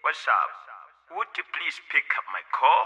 What's up? Would you please pick up my call?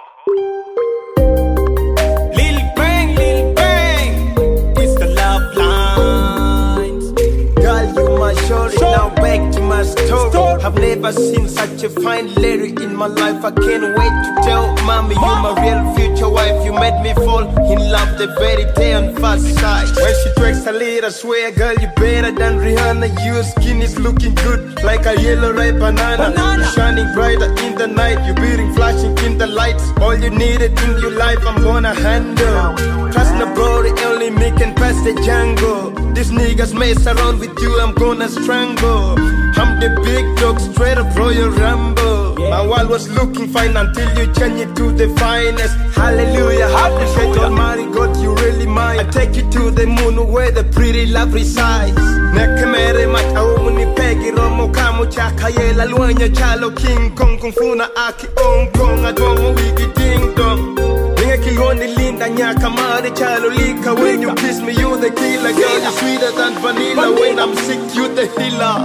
Lil Bang, it's the love lines. Girl, you my shorty, now back to my story. I've never seen such a fine lady in my life. I can't wait to tell mommy you my real future wife. You made me fall in love the very day on first sight. When she drinks a lid, I swear, girl, you better than Rihanna. Your skin is looking good like a yellow ripe banana. You're shining brighter in the night. You're beating, flashing in the lights. All you needed in your life, I'm gonna handle. Trust nobody, only me can pass the jungle. These niggas mess around with you, I'm gonna strangle. I'm the big dog, straight up Royal Rumble. My world was looking fine until you change it to the finest. Hallelujah, appreciate Almighty God, you really mine. I take you to the moon where the pretty love resides. Nekemere matauni pegi romo kamo chakayela luanya chalo King Kong kung fu na aki Ong Kong adongo wigi ding dong. Ninga kiloni linda nyaka mare chalo lika. When you kiss me you the killer. Girl you sweeter than vanilla. When I'm sick you the healer.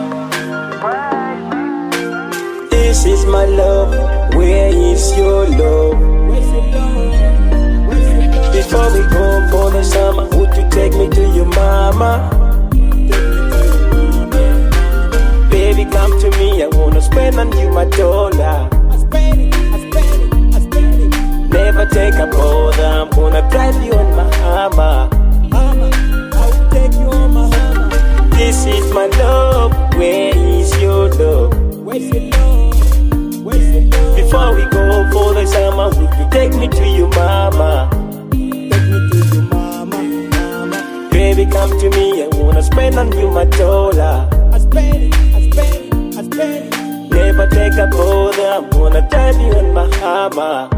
This is my love, where is your love? Before we go for the summer, would you take me to your mama? Baby, come to me, I wanna spend on you my dollar. Never take a bother, I'm gonna drive you on my Hummer. This is my love, where is your love? Before we go for the summer, would you take me to your mama? Baby, come to me, I wanna spend on you my dollar. Never take a bother, I'm gonna drive you on my Hummer.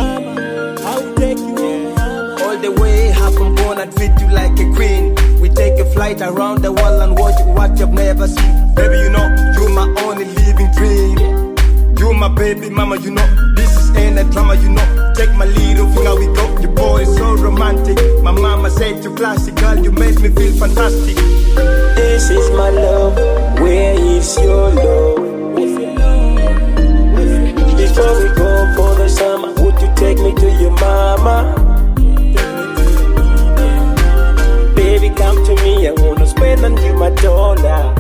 All the way up, I'm gonna treat you like a queen. We take a flight around the world and watch what you've never seen. Baby, you know, you're my only living dream. You my baby mama, you know, this is ain't a drama, you know. Take my little finger, we go. Your boy is so romantic. My mama said you classic, girl, you make me feel fantastic. This is my love, where is your love? Before we go for the summer, would you take me to your mama? Baby, come to me, I wanna spend on you my dollar.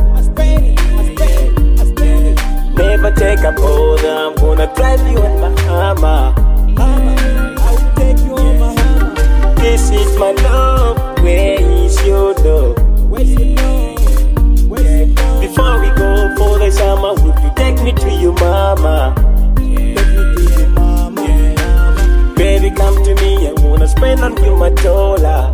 Never take a bother, I'm gonna drive you on my Hummer. This is my love, where is your love? Before we go for the summer, would you take me to your mama? Baby, come to me, I wanna spend on you my dollar.